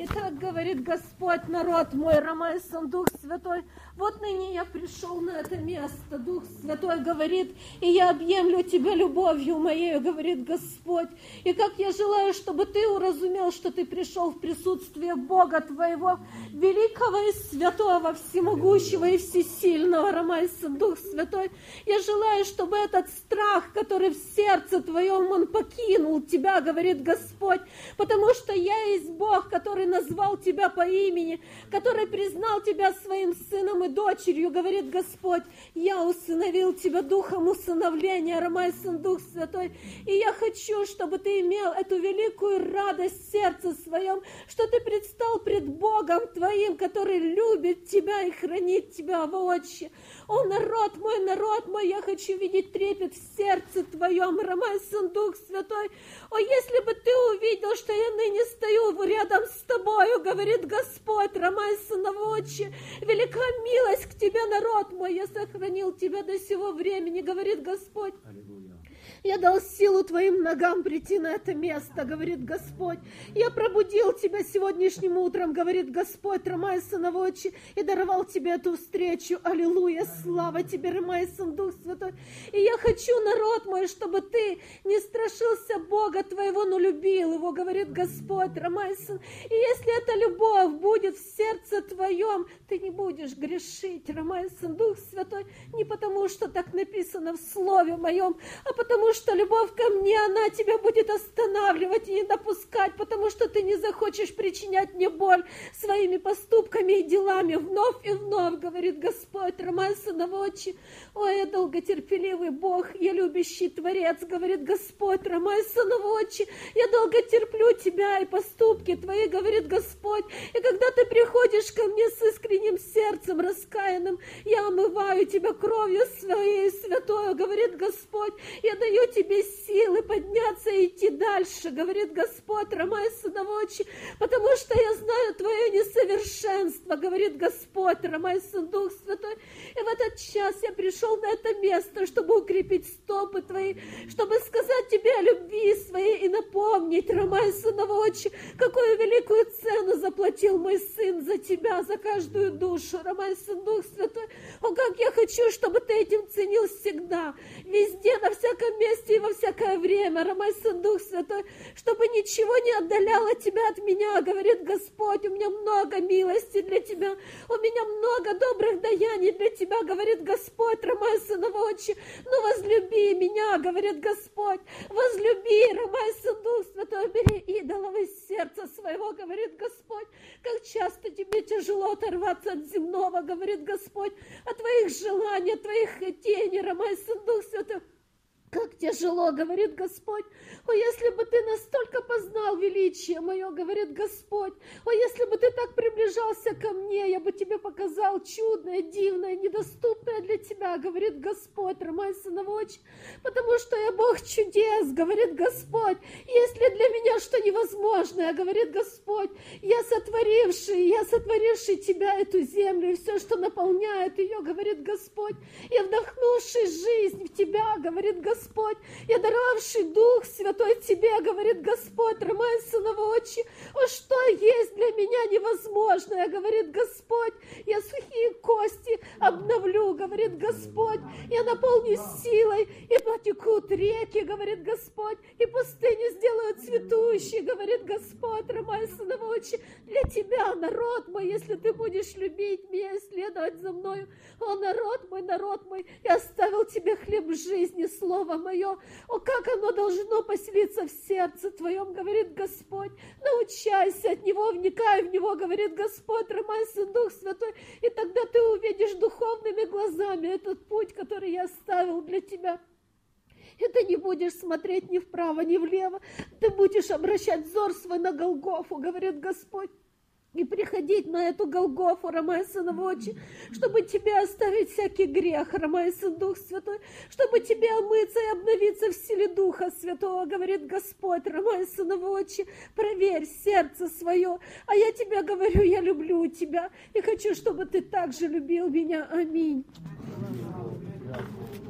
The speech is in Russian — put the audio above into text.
Итак, говорит Господь, народ мой, Ромайсон, Дух Святой, вот ныне я пришел на это место, Дух Святой говорит, и я объемлю тебя любовью моей, говорит Господь. И как я желаю, чтобы ты уразумел, что ты пришел в присутствие Бога твоего, великого и святого, всемогущего и всесильного, Ромайсон, Дух Святой. Я желаю, чтобы этот страх, который в сердце твоем, он покинул тебя, говорит Господь, потому что я есть Бог, который назвал тебя по имени, который признал тебя своим сыном и дочерью, говорит Господь. Я усыновил тебя духом усыновления, Ромайсон, Дух Святой. И я хочу, чтобы ты имел эту великую радость в сердце своем, что ты предстал пред Богом твоим, который любит тебя и хранит тебя воочию. О, народ мой, я хочу видеть трепет в сердце твоем, Ромайсон, Дух Святой. О, если бы ты увидел, что я ныне стою рядом с тобою, говорит Господь, Ромайсон, воочию, велика милость к тебе, народ мой, я сохранил тебя до сего времени, говорит Господь. Я дал силу твоим ногам прийти на это место, говорит Господь. Я пробудил тебя сегодняшним утром, говорит Господь, Ромайсон, воочию, и даровал тебе эту встречу. Аллилуйя, слава тебе, Ромайсон, Дух Святой. И я хочу, народ мой, чтобы ты не страшился Бога твоего, но любил его, говорит Господь, Ромайсон. И если эта любовь будет в сердце твоем, ты не будешь грешить, Ромайсон, Дух Святой, не потому, что так написано в Слове моем, а потому что любовь ко мне, она тебя будет останавливать и не допускать, потому что ты не захочешь причинять мне боль своими поступками и делами вновь и вновь, говорит Господь, Ромайсон, воочию. Ой, я долготерпеливый Бог, я любящий Творец, говорит Господь, Ромайсон, воочию. Я долго терплю тебя и поступки твои, говорит Господь. И когда ты приходишь ко мне с искренним сердцем раскаянным, я омываю тебя кровью своей святой, говорит Господь. Я даю тебе силы подняться и идти дальше, говорит Господь, Ромайсон, воочию, потому что я знаю твое несовершенство, говорит Господь, Ромайсон, Дух Святой. И в этот час я пришел на это место, чтобы укрепить стопы твои, чтобы сказать тебе о любви своей и напомнить, Ромайсон, воочию, какую великую цену заплатил мой сын за тебя, за каждую душу, Ромайсон, Дух Святой. О, как я хочу, чтобы ты этим ценил всегда, везде, на всяком месте и во всякое время, Ромайсон, Дух Святой, чтобы ничего не отдаляло тебя от меня, говорит Господь. У меня много милости для тебя, у меня много добрых даяний для тебя, говорит Господь, Ромайсон, воочию. Ну, возлюби меня, говорит Господь, возлюби, Ромайсон, Дух Святой, бери идолов из сердца своего, говорит Господь. Как часто тебе тяжело оторваться от земного, говорит Господь, от твоих желаний, от твоих хотений, Ромайсон, Дух Святой. Как тяжело, говорит Господь. О, если бы ты настолько познал величие мое, говорит Господь. О, если бы ты так приближался ко мне, я бы тебе показал чудное, дивное, недоступное для тебя, говорит Господь, Ромайсон, воочию. Потому что я Бог чудес, говорит Господь. Если для меня что невозможное, говорит Господь, я сотворивший тебя, эту землю, и все, что наполняет ее, говорит Господь. Я вдохнувший жизнь в тебя, говорит Господь, я даровавший Дух Святой тебе, говорит Господь, Ромайсон, воочию. О, что есть для меня невозможное, говорит Господь. Я сухие кости обновлю, говорит Господь. Я наполню силой, и потекут реки, говорит Господь. И пустыню сделаю цветущей, говорит Господь, Ромайсон, воочию. Для тебя, народ мой, если ты будешь любить меня и следовать за мною. О, народ мой, я оставил тебе хлеб жизни, слово мое. О, как оно должно поселиться в сердце твоем, говорит Господь. Научайся от него, вникай в него, говорит Господь, Ромайсон, Дух Святой. И тогда ты увидишь духовными глазами этот путь, который я оставил для тебя. И ты не будешь смотреть ни вправо, ни влево. Ты будешь обращать взор свой на Голгофу, говорит Господь. И приходить на эту Голгофу, Ромайсон, воочию, чтобы тебе оставить всякий грех, Ромайсон, Дух Святой, чтобы тебе омыться и обновиться в силе Духа Святого, говорит Господь, Ромайсон, воочию. Проверь сердце свое, а я тебе говорю, я люблю тебя и хочу, чтобы ты также любил меня. Аминь.